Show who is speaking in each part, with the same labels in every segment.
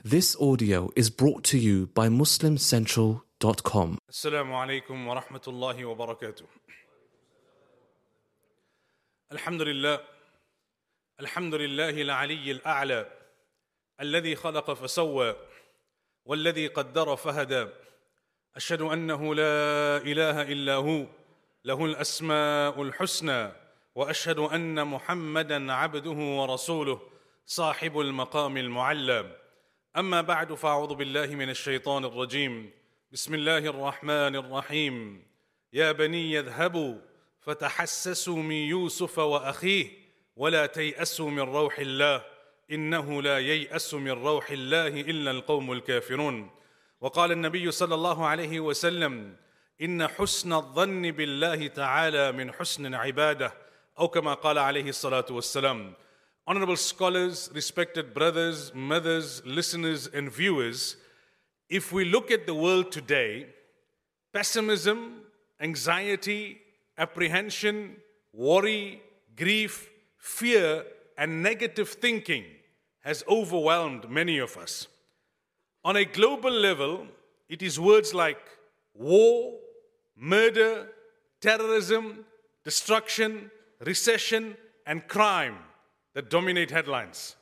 Speaker 1: This audio is brought to you by MuslimCentral.com.
Speaker 2: السلام عليكم ورحمة الله وبركاته. الحمد لله العلي الأعلى الذي خلق فسوى والذي قدر فهدى. أشهد أنه لا إله إلا هو له الأسماء الحسنى وأشهد أن محمدًا عبده ورسوله صاحب المقام المعلى. أما بعد فأعوذ بالله من الشيطان الرجيم. بسم الله الرحمن الرحيم. يا بني اذهبوا فتحسسوا من يوسف وأخيه ولا تيأسوا من روح الله إنه لا ييأس من روح الله إلا القوم الكافرون. وقال النبي صلى الله عليه وسلم إن حسن الظن بالله تعالى من حسن عباده أو كما قال عليه الصلاة والسلام. Honorable scholars, respected brothers, mothers, listeners and viewers, if we look at the world today, pessimism, anxiety, apprehension, worry, grief, fear and negative thinking has overwhelmed many of us. On a global level, it is words like war, murder, terrorism, destruction, recession and crime that dominate headlines.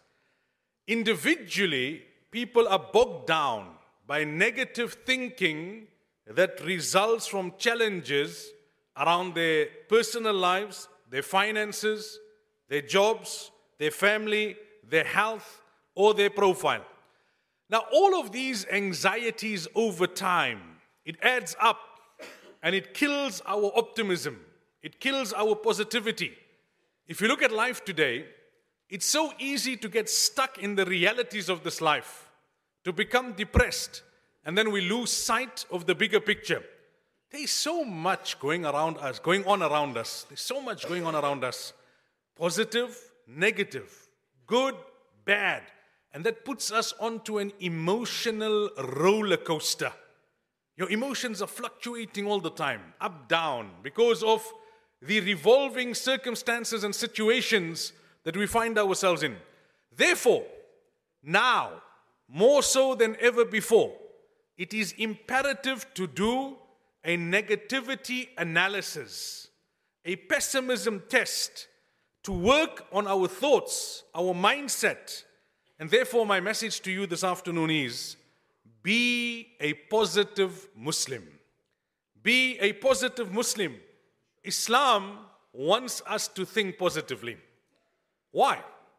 Speaker 2: Individually, people are bogged down by negative thinking that results from challenges around their personal lives, their finances, their jobs, their family, their health, or their profile. Now, all of these anxieties over time, it adds up and it kills our optimism. It kills our positivity. If you look at life today, it's so easy to get stuck in the realities of this life, to become depressed, and then we lose sight of the bigger picture. There's so much going on around us. There's so much going on around us. Positive, negative, good, bad. And that puts us onto an emotional roller coaster. Your emotions are fluctuating all the time, up, down, because of the revolving circumstances and situations that we find ourselves in. Therefore, now, more so than ever before, it is imperative to do a negativity analysis, a pessimism test, to work on our thoughts, our mindset. And therefore, my message to you this afternoon is, be a positive Muslim. Be a positive Muslim. Islam wants us to think positively. Why?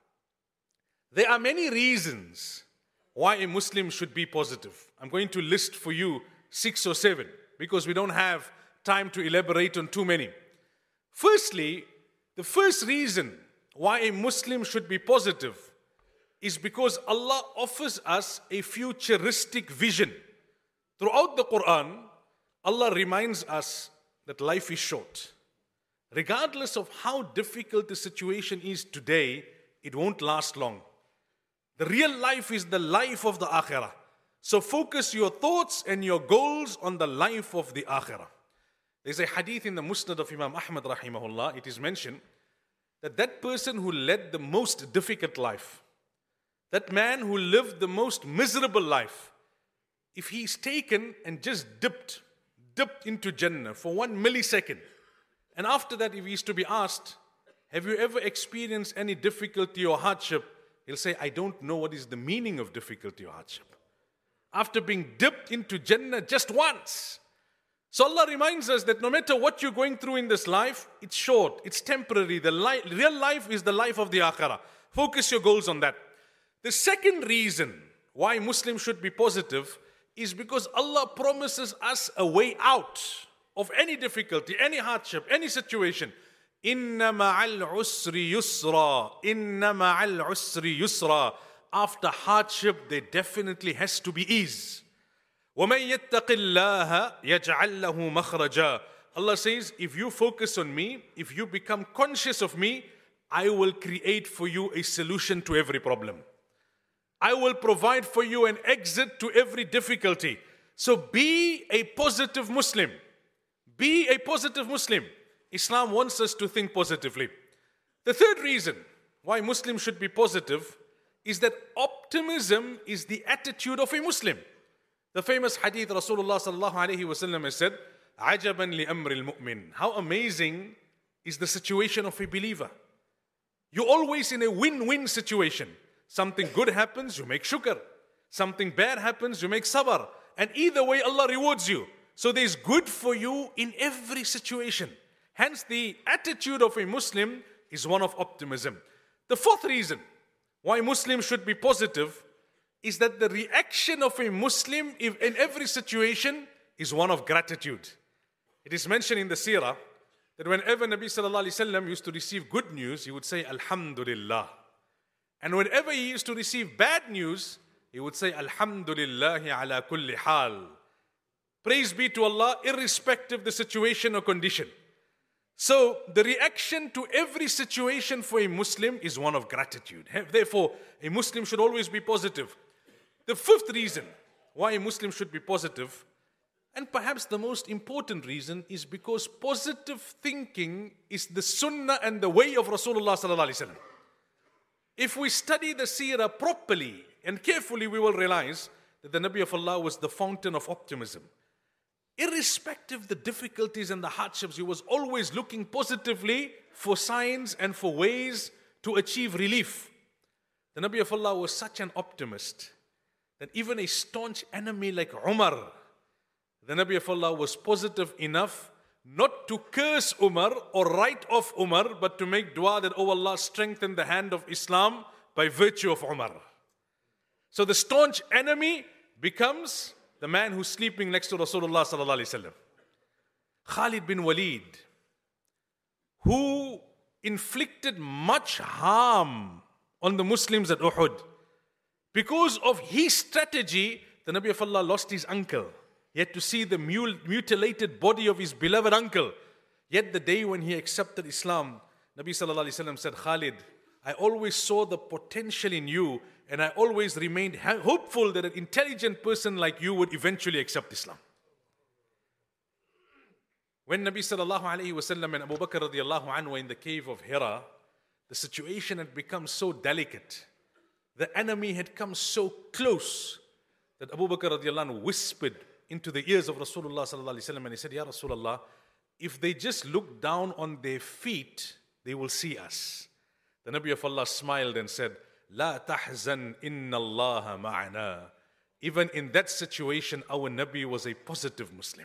Speaker 2: There are many reasons why a Muslim should be positive. I'm going to list for you 6 or 7 because we don't have time to elaborate on too many. Firstly, the first reason why a Muslim should be positive is because Allah offers us a futuristic vision. Throughout the Quran, Allah reminds us that life is short. Regardless of how difficult the situation is today, it won't last long. The real life is the life of the Akhirah. So focus your thoughts and your goals on the life of the Akhirah. There's a hadith in the Musnad of Imam Ahmad rahimahullah. It is mentioned that that person who led the most difficult life, that man who lived the most miserable life, if he's taken and just dipped into Jannah for 1 millisecond, and after that, if he is to be asked, have you ever experienced any difficulty or hardship? He'll say, I don't know what is the meaning of difficulty or hardship. After being dipped into Jannah just once. So Allah reminds us that no matter what you're going through in this life, it's short, it's temporary. The real life is the life of the Akhirah. Focus your goals on that. The second reason why Muslims should be positive is because Allah promises us a way out of any difficulty, any hardship, any situation. Inna ma'al usri yusra. Inna ma'al usri yusra. After hardship, there definitely has to be ease. وَمَن يَتَّقِ اللَّهَ يَجْعَلْ لَهُ مَخْرَجًا. Allah says, if you focus on me, if you become conscious of me, I will create for you a solution to every problem. I will provide for you an exit to every difficulty. So be a positive Muslim. Be a positive Muslim. Islam wants us to think positively. The third reason why Muslims should be positive is that optimism is the attitude of a Muslim. The famous hadith Rasulullah sallallahu alayhi wa sallam has said, "Ajaban li amri al-mu'min." How amazing is the situation of a believer. You're always in a win-win situation. Something good happens, you make shukr. Something bad happens, you make sabr. And either way, Allah rewards you. So there's good for you in every situation. Hence, the attitude of a Muslim is one of optimism. The fourth reason why Muslims should be positive is that the reaction of a Muslim in every situation is one of gratitude. It is mentioned in the seerah that whenever Nabi sallallahu alaihi wasallam used to receive good news, he would say Alhamdulillah. And whenever he used to receive bad news, he would say Alhamdulillahi ala kulli hal. Praise be to Allah, irrespective of the situation or condition. So the reaction to every situation for a Muslim is one of gratitude. Therefore, a Muslim should always be positive. The fifth reason why a Muslim should be positive, and perhaps the most important reason, is because positive thinking is the sunnah and the way of Rasulullah sallallahu alaihi wasallam. If we study the seerah properly and carefully, we will realize that the Nabi of Allah was the fountain of optimism. Irrespective of the difficulties and the hardships, he was always looking positively for signs and for ways to achieve relief. The Nabi of Allah was such an optimist that even a staunch enemy like Umar, the Nabi of Allah was positive enough not to curse Umar or write off Umar, but to make dua that, oh Allah, strengthen the hand of Islam by virtue of Umar. So the staunch enemy becomes the man who's sleeping next to Rasulullah sallallahu alaihi wasallam. Khalid bin Walid, who inflicted much harm on the Muslims at Uhud. Because of his strategy, the Nabi of Allah lost his uncle. He had to see the mutilated body of his beloved uncle. Yet the day when he accepted Islam, Nabi sallallahu alaihi wasallam said, Khalid, I always saw the potential in you, and I always remained hopeful that an intelligent person like you would eventually accept Islam. When Nabi sallallahu alaihi wasallam and Abu Bakr radiallahu anhu were in the cave of Hira, the situation had become so delicate. The enemy had come so close that Abu Bakr radiallahu anhu whispered into the ears of Rasulullah sallallahu alaihi wasallam, and he said, Ya Rasulullah, if they just look down on their feet, they will see us. The Nabi of Allah smiled and said, La tahzan inna Allah ma'ana. Even in that situation, our Nabi was a positive Muslim.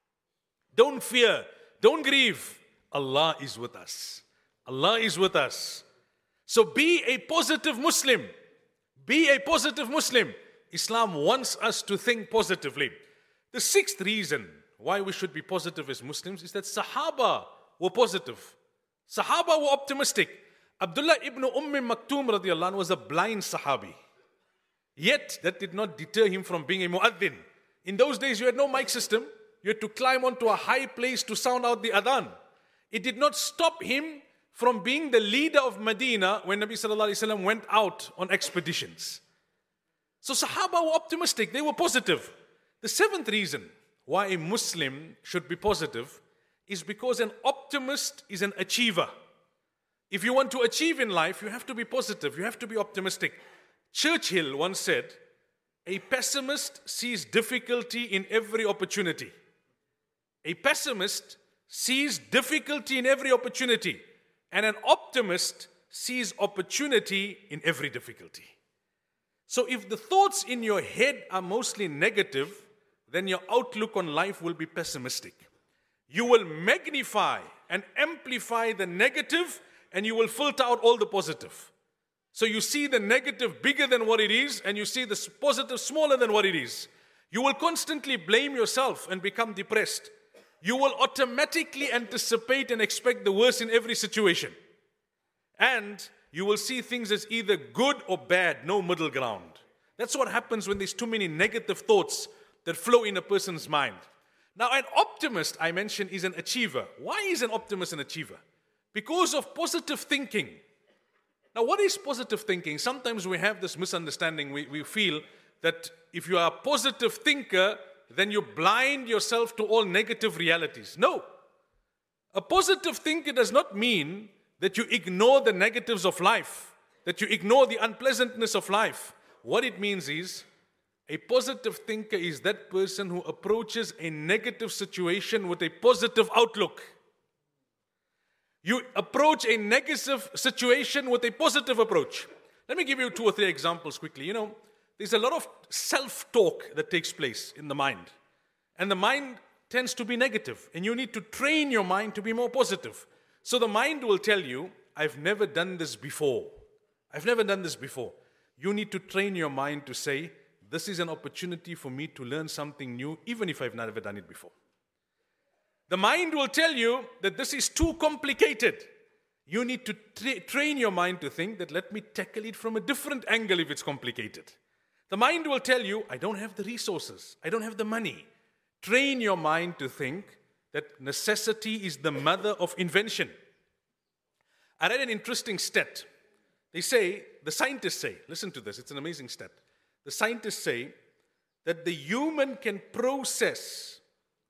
Speaker 2: Don't fear, don't grieve. Allah is with us. Allah is with us. So be a positive Muslim. Be a positive Muslim. Islam wants us to think positively. The sixth reason why we should be positive as Muslims is that Sahaba were positive. Sahaba were optimistic. Abdullah ibn Maktoum radiallahu anhu was a blind Sahabi. Yet that did not deter him from being a muaddin. In those days you had no mic system. You had to climb onto a high place to sound out the adhan. It did not stop him from being the leader of Medina when Nabi sallallahu alaihi wasallam went out on expeditions. So Sahaba were optimistic, they were positive. The seventh reason why a Muslim should be positive is because an optimist is an achiever. If you want to achieve in life, you have to be positive, you have to be optimistic. Churchill once said, a pessimist sees difficulty in every opportunity. A pessimist sees difficulty in every opportunity, and an optimist sees opportunity in every difficulty. So if the thoughts in your head are mostly negative, then your outlook on life will be pessimistic. You will magnify and amplify the negative, and you will filter out all the positive. So you see the negative bigger than what it is, and you see the positive smaller than what it is. You will constantly blame yourself and become depressed. You will automatically anticipate and expect the worst in every situation. And you will see things as either good or bad, no middle ground. That's what happens when there's too many negative thoughts that flow in a person's mind. Now, an optimist, I mentioned, is an achiever. Why is an optimist an achiever? Because of positive thinking. Now, what is positive thinking? Sometimes we have this misunderstanding. We feel that if you are a positive thinker, then you blind yourself to all negative realities. No. A positive thinker does not mean that you ignore the negatives of life, that you ignore the unpleasantness of life. What it means is, a positive thinker is that person who approaches a negative situation with a positive outlook. You approach a negative situation with a positive approach. Let me give you 2 or 3 examples quickly. There's a lot of self-talk that takes place in the mind. And the mind tends to be negative. And you need to train your mind to be more positive. So the mind will tell you, I've never done this before. I've never done this before. You need to train your mind to say, this is an opportunity for me to learn something new, even if I've never done it before. The mind will tell you that this is too complicated. You need to train your mind to think that let me tackle it from a different angle if it's complicated. The mind will tell you, I don't have the resources. I don't have the money. Train your mind to think that necessity is the mother of invention. I read an interesting stat. The scientists say, listen to this, it's an amazing stat. The scientists say that the human can process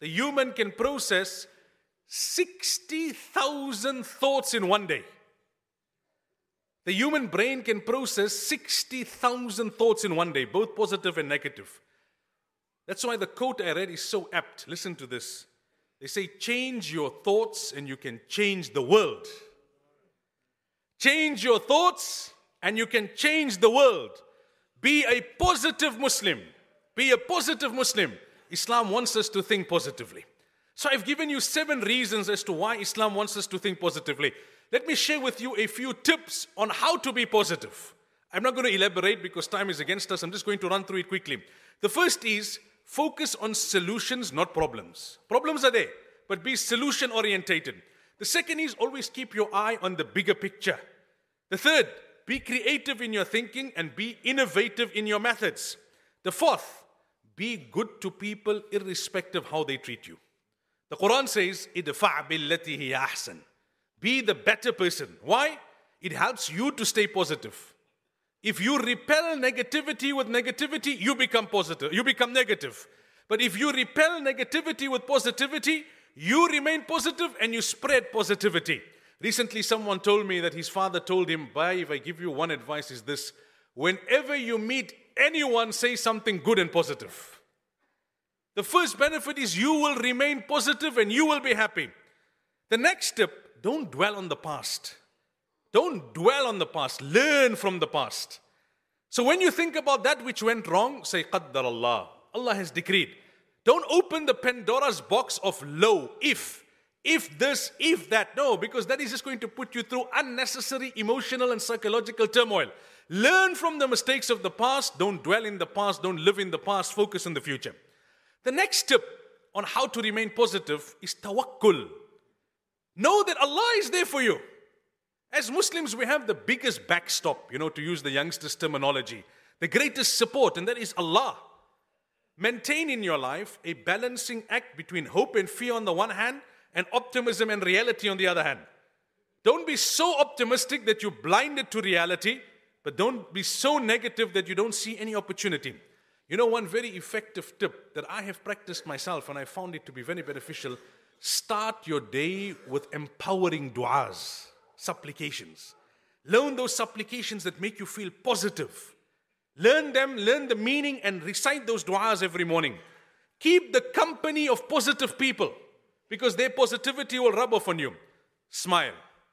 Speaker 2: 60,000 thoughts in one day. The human brain can process 60,000 thoughts in one day, both positive and negative. That's why the quote I read is so apt. Listen to this. They say, change your thoughts and you can change the world. Change your thoughts and you can change the world. Be a positive Muslim. Be a positive Muslim. Islam wants us to think positively. So I've given you 7 reasons as to why Islam wants us to think positively. Let me share with you a few tips on how to be positive. I'm not going to elaborate because time is against us. I'm just going to run through it quickly. The first is focus on solutions, not problems. Problems are there, but be solution orientated. The second is always keep your eye on the bigger picture. The third, be creative in your thinking and be innovative in your methods. The fourth, be good to people irrespective of how they treat you. The Quran says, idfa' billati hiya ahsan. Be the better person. Why? It helps you to stay positive. If you repel negativity with negativity, you become positive. You become negative. But if you repel negativity with positivity, you remain positive and you spread positivity. Recently, someone told me that his father told him, "Bhai, if I give you one advice is this, whenever you meet anyone, say something good and positive. The first benefit is you will remain positive and you will be happy. The next step, don't dwell on the past. Don't dwell on the past. Learn from the past. So when you think about that which went wrong, say, Qaddar Allah. Allah has decreed. Don't open the Pandora's box of low, if this, if that. No, because that is just going to put you through unnecessary emotional and psychological turmoil. Learn from the mistakes of the past. Don't dwell in the past. Don't live in the past. Focus on the future. The next tip on how to remain positive is tawakkul. Know that Allah is there for you. As Muslims, we have the biggest backstop, to use the youngsters' terminology, the greatest support, and that is Allah. Maintain in your life a balancing act between hope and fear on the one hand, and optimism and reality on the other hand. Don't be so optimistic that you're blinded to reality, but don't be so negative that you don't see any opportunity. One very effective tip that I have practiced myself, and I found it to be very beneficial, start your day with empowering du'as. Supplications. Learn those supplications that make you feel positive. Learn them, learn the meaning, and recite those du'as every morning. Keep the company of positive people, because their positivity will rub off on you. Smile.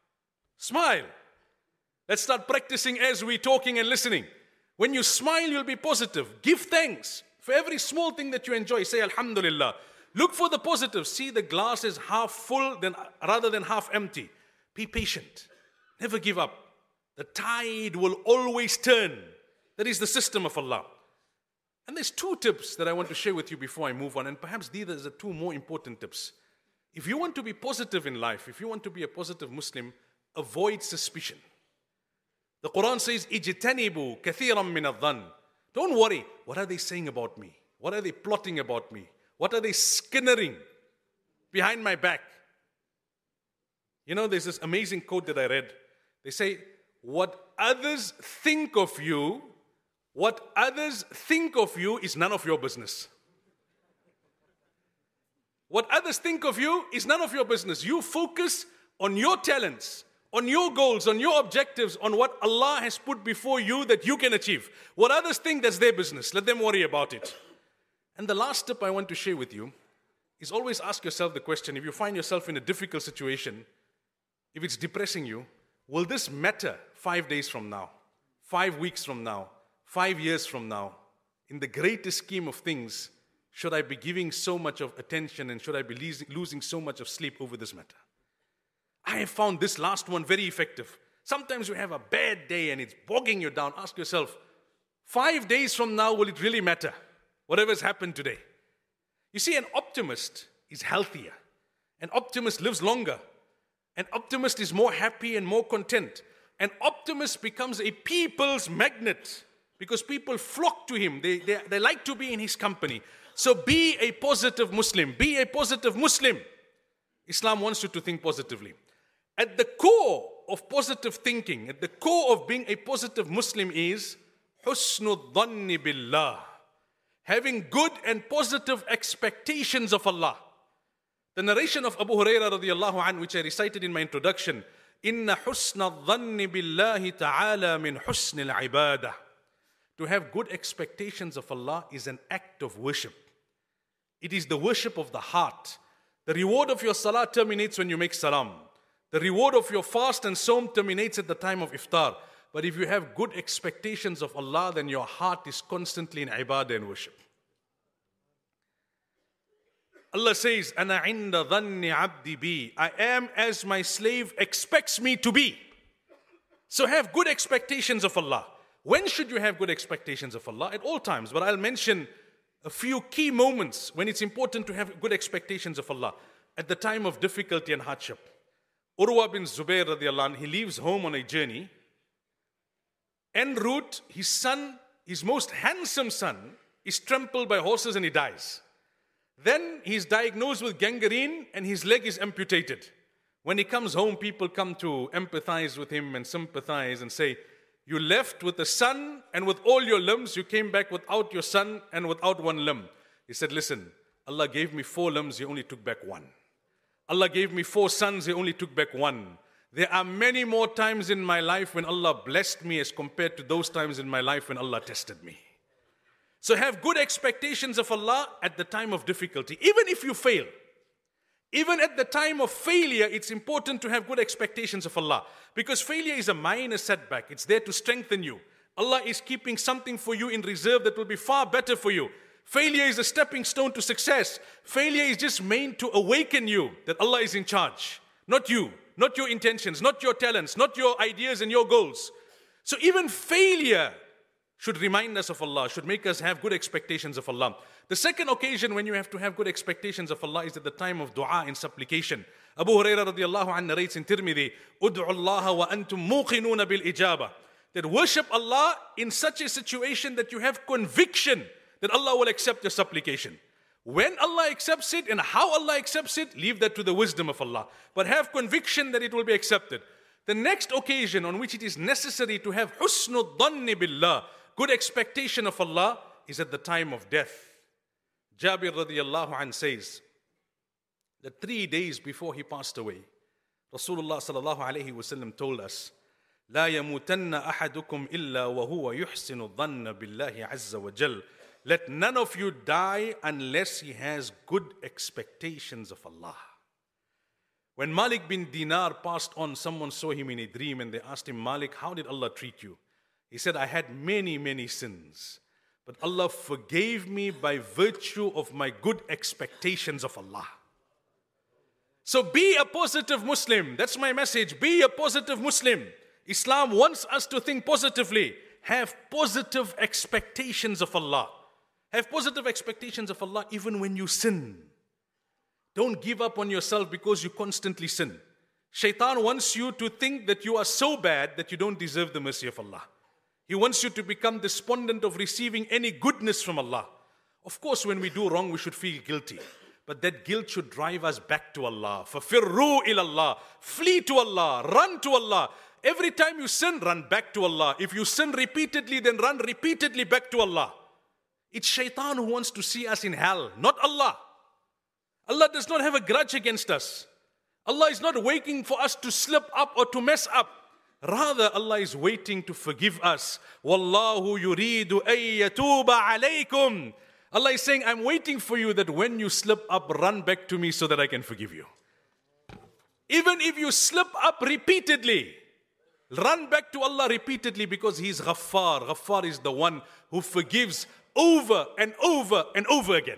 Speaker 2: Smile. Let's start practicing as we're talking and listening. When you smile, you'll be positive. Give thanks for every small thing that you enjoy. Say Alhamdulillah. Look for the positive. See the glass is half full rather than half empty. Be patient. Never give up. The tide will always turn. That is the system of Allah. And there's 2 tips that I want to share with you before I move on. And perhaps these are the 2 more important tips. If you want to be positive in life, if you want to be a positive Muslim, avoid suspicion. The Quran says, "Ijtanibu kathiran min adh-dhann." Don't worry. What are they saying about me? What are they plotting about me? What are they skinnering behind my back? There's this amazing quote that I read. They say, what others think of you is none of your business. What others think of you is none of your business. You focus on your talents, on your goals, on your objectives, on what Allah has put before you that you can achieve. What others think, that's their business. Let them worry about it. And the last tip I want to share with you is always ask yourself the question, if you find yourself in a difficult situation, if it's depressing you, will this matter 5 days from now, 5 weeks from now, 5 years from now? In the greatest scheme of things, should I be giving so much of attention and should I be losing so much of sleep over this matter? I have found this last one very effective. Sometimes you have a bad day and it's bogging you down. Ask yourself, 5 days from now, will it really matter? Whatever's happened today. You see, an optimist is healthier. An optimist lives longer. An optimist is more happy and more content. An optimist becomes a people's magnet because people flock to him. They like to be in his company. So be a positive Muslim. Be a positive Muslim. Islam wants you to think positively. At the core of positive thinking, at the core of being a positive Muslim is husnul dhanni billah. Having good and positive expectations of Allah. The narration of Abu Hurairah radiallahu anhu, which I recited in my introduction, Inna husna dhanni billahi ta'ala min husnil ibadah. To have good expectations of Allah is an act of worship. It is the worship of the heart. The reward of your salah terminates when you make salam. The reward of your fast and sawm terminates at the time of iftar. But if you have good expectations of Allah, then your heart is constantly in ibadah and worship. Allah says, Ana inda dhanni abdi bi. I am as my slave expects me to be. So have good expectations of Allah. When should you have good expectations of Allah? At all times. But I'll mention a few key moments when it's important to have good expectations of Allah. At the time of difficulty and hardship. Urwa bin Zubair radiallahu anh, he leaves home on a journey. En route, his son, his most handsome son, is trampled by horses and he dies. Then he's diagnosed with gangrene and his leg is amputated. When he comes home, people come to empathize with him and sympathize and say, you left with a son and with all your limbs, you came back without your son and without one limb. He said, listen, Allah gave me 4 limbs, He only took back 1. Allah gave me 4 sons, He only took back 1. There are many more times in my life when Allah blessed me as compared to those times in my life when Allah tested me. So have good expectations of Allah at the time of difficulty. Even if you fail, even at the time of failure, it's important to have good expectations of Allah. Because failure is a minor setback. It's there to strengthen you. Allah is keeping something for you in reserve that will be far better for you. Failure is a stepping stone to success. Failure is just meant to awaken you that Allah is in charge. Not you, not your intentions, not your talents, not your ideas and your goals. So even failure should remind us of Allah, should make us have good expectations of Allah. The second occasion when you have to have good expectations of Allah is at the time of dua and supplication. Abu Hurairah radiallahu anhu narrates in Tirmidhi, Ud'u Allah wa antum muqinuna bil ijaba. That worship Allah in such a situation that you have conviction that Allah will accept your supplication. When Allah accepts it and how Allah accepts it, leave that to the wisdom of Allah. But have conviction that it will be accepted. The next occasion on which it is necessary to have husnul dhanni billah, good expectation of Allah, is at the time of death. Jabir radiallahu anh says that 3 days before he passed away, Rasulullah sallallahu alayhi wasallam told us, لا يموتن أحدكم إلا وهو يحسن الظن بالله عز وجل. Let none of you die unless he has good expectations of Allah. When Malik bin Dinar passed on, someone saw him in a dream and they asked him, Malik, how did Allah treat you? He said, I had many, many sins, but Allah forgave me by virtue of my good expectations of Allah. So be a positive Muslim. That's my message. Be a positive Muslim. Islam wants us to think positively. Have positive expectations of Allah. Have positive expectations of Allah even when you sin. Don't give up on yourself because you constantly sin. Shaitan wants you to think that you are so bad that you don't deserve the mercy of Allah. He wants you to become despondent of receiving any goodness from Allah. Of course, when we do wrong, we should feel guilty. But that guilt should drive us back to Allah. فَفِرُّوا إِلَى اللَّهِ. Flee to Allah. Run to Allah. Every time you sin, run back to Allah. If you sin repeatedly, then run repeatedly back to Allah. It's Shaitan who wants to see us in hell, not Allah. Allah does not have a grudge against us. Allah is not waiting for us to slip up or to mess up. Rather, Allah is waiting to forgive us. Wallahu yuridu ay yatuba alaykum. Allah is saying, I'm waiting for you that when you slip up, run back to me so that I can forgive you. Even if you slip up repeatedly, run back to Allah repeatedly because He is Ghaffar. Ghaffar is the one who forgives over and over and over again.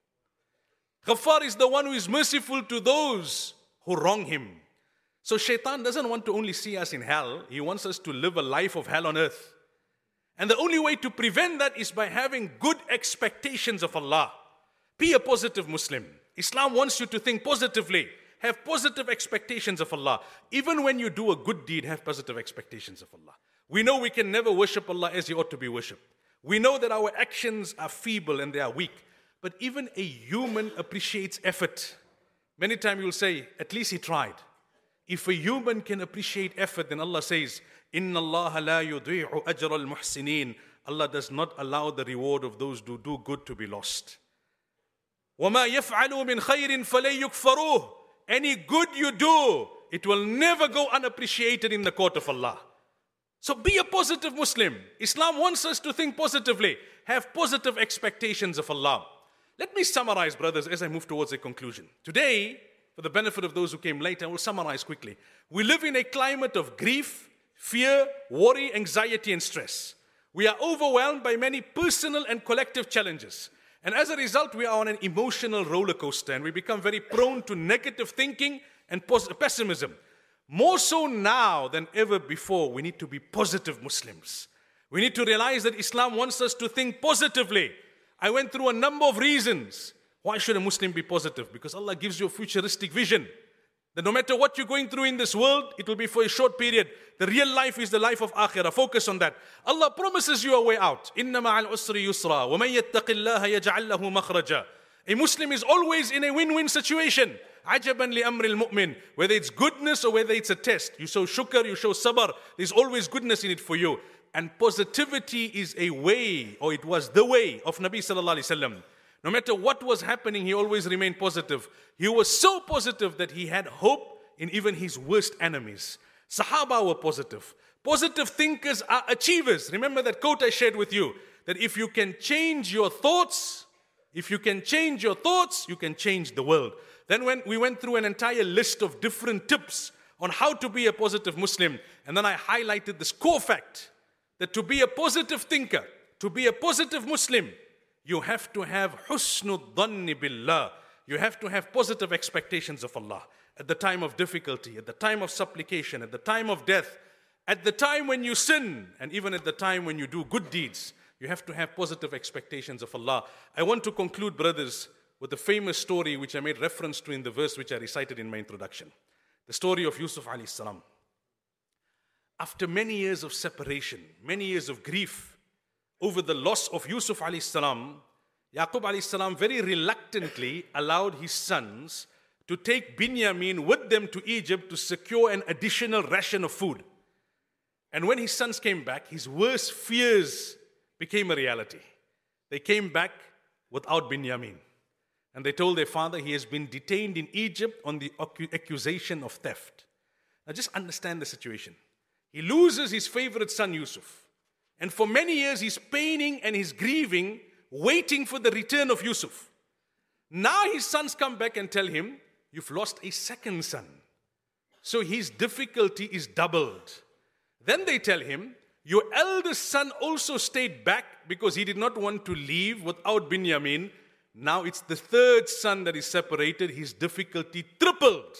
Speaker 2: Ghaffar is the one who is merciful to those who wrong Him. So Shaitan doesn't want to only see us in hell. He wants us to live a life of hell on earth. And the only way to prevent that is by having good expectations of Allah. Be a positive Muslim. Islam wants you to think positively. Have positive expectations of Allah. Even when you do a good deed, have positive expectations of Allah. We know we can never worship Allah as He ought to be worshipped. We know that our actions are feeble and they are weak. But even a human appreciates effort. Many times you'll say, at least he tried. If a human can appreciate effort, then Allah says, إِنَّ اللَّهَ لَا يُضِيعُ أَجْرَ الْمُحْسِنِينَ. Allah does not allow the reward of those who do good to be lost. وَمَا يَفْعَلُوا مِنْ خَيْرٍ فَلَيْ يُكْفَرُوهُ. Any good you do, it will never go unappreciated in the court of Allah. So be a positive Muslim. Islam wants us to think positively. Have positive expectations of Allah. Let me summarize, brothers, as I move towards a conclusion. Today, for the benefit of those who came late, I will summarize quickly. We live in a climate of grief, fear, worry, anxiety, and stress. We are overwhelmed by many personal and collective challenges. And as a result, we are on an emotional roller coaster and we become very prone to negative thinking and pessimism. More so now than ever before, we need to be positive Muslims. We need to realize that Islam wants us to think positively. I went through a number of reasons. Why should a Muslim be positive? Because Allah gives you a futuristic vision. That no matter what you're going through in this world, it will be for a short period. The real life is the life of akhirah. Focus on that. Allah promises you a way out. إِنَّ مَعَ الْعُسْرِ يُسْرًا وَمَنْ يَتَّقِ اللَّهَ يَجْعَلْ لَهُ مَخْرَجًا. A Muslim is always in a win-win situation. عَجَبًا لِأَمْرِ الْمُؤْمِنِ. Whether it's goodness or whether it's a test. You show shukr, you show sabr. There's always goodness in it for you. And positivity is a way, or it was the way of Nabi sallallahu alaihi wasallam. No matter what was happening, he always remained positive. He was so positive that he had hope in even his worst enemies. Sahaba were positive. Positive thinkers are achievers. Remember that quote I shared with you, that if you can change your thoughts, you can change the world. Then when we went through an entire list of different tips on how to be a positive Muslim, and then I highlighted this core fact, that to be a positive thinker, to be a positive Muslim, you have to have husnul dhanni billah. You have to have positive expectations of Allah. At the time of difficulty, at the time of supplication, at the time of death, at the time when you sin, and even at the time when you do good deeds, you have to have positive expectations of Allah. I want to conclude, brothers, with the famous story which I made reference to in the verse which I recited in my introduction. The story of Yusuf alayhi salam. After many years of separation, many years of grief, over the loss of Yusuf alayhi salam, Yaqub alayhi salam very reluctantly allowed his sons to take Binyamin with them to Egypt to secure an additional ration of food. And when his sons came back, his worst fears became a reality. They came back without Binyamin. And they told their father he has been detained in Egypt on the accusation of theft. Now just understand the situation. He loses his favorite son Yusuf. And for many years he's paining and he's grieving, waiting for the return of Yusuf. Now his sons come back and tell him, you've lost a second son. So his difficulty is doubled. Then they tell him, your eldest son also stayed back because he did not want to leave without Binyamin. Now it's the third son that is separated. His difficulty tripled.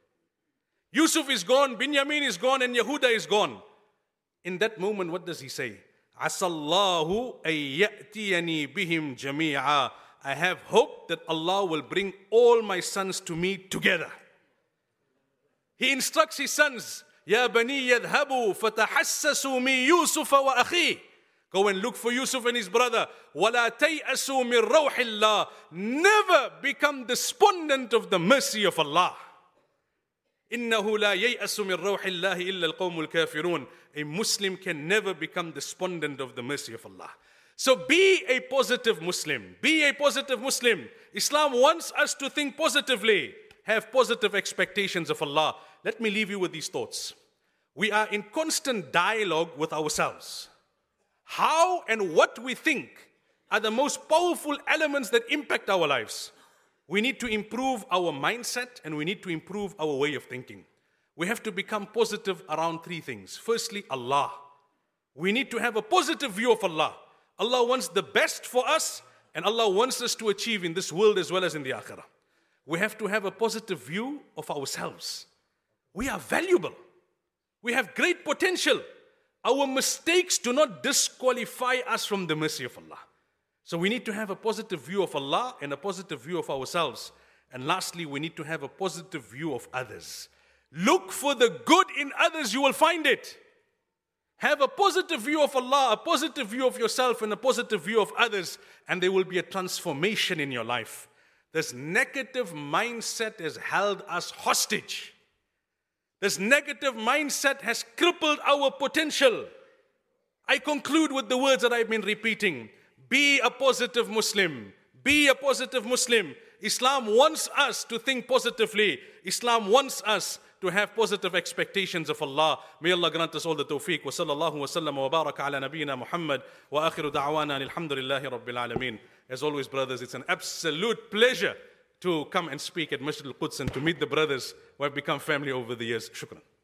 Speaker 2: Yusuf is gone, Binyamin is gone, and Yehuda is gone. In that moment, what does he say? Asallahu ayyatiyani bihim jami'a. I have hope that Allah will bring all my sons to me together. He instructs his sons, Ya bani yadhabu fatahassasu mi Yusufa wa akhi. Go and look for Yusuf and his brother. Wala tay'asu min rawhillah. Never become despondent of the mercy of Allah. إِنَّهُ لَا يَيْأَسُ مِنْ رَوْحِ اللَّهِ إِلَّا الْقَوْمُ الْكَافِرُونَ. A Muslim can never become despondent of the mercy of Allah. So be a positive Muslim. Be a positive Muslim. Islam wants us to think positively. have positive expectations of Allah. Let me leave you with these thoughts. We are in constant dialogue with ourselves. How and what we think are the most powerful elements that impact our lives. We need to improve our mindset and we need to improve our way of thinking. We have to become positive around three things. Firstly, Allah. We need to have a positive view of Allah. Allah wants the best for us and Allah wants us to achieve in this world as well as in the akhirah. We have to have a positive view of ourselves. We are valuable. We have great potential. Our mistakes do not disqualify us from the mercy of Allah. So we need to have a positive view of Allah and a positive view of ourselves. And lastly, we need to have a positive view of others. Look for the good in others, you will find it. Have a positive view of Allah, a positive view of yourself, and a positive view of others, and there will be a transformation in your life. This negative mindset has held us hostage. This negative mindset has crippled our potential. I conclude with the words that I've been repeating. Be a positive Muslim. Be a positive Muslim. Islam wants us to think positively. Islam wants us to have positive expectations of Allah. May Allah grant us all the tawfiq. Wa sallallahu wa sallam wa baraka ala nabiyyina Muhammad wa akhiru da'wana alhamdulillahi rabbil alameen. As always, brothers, it's an absolute pleasure to come and speak at Masjid al-Quds and to meet the brothers who have become family over the years. Shukran.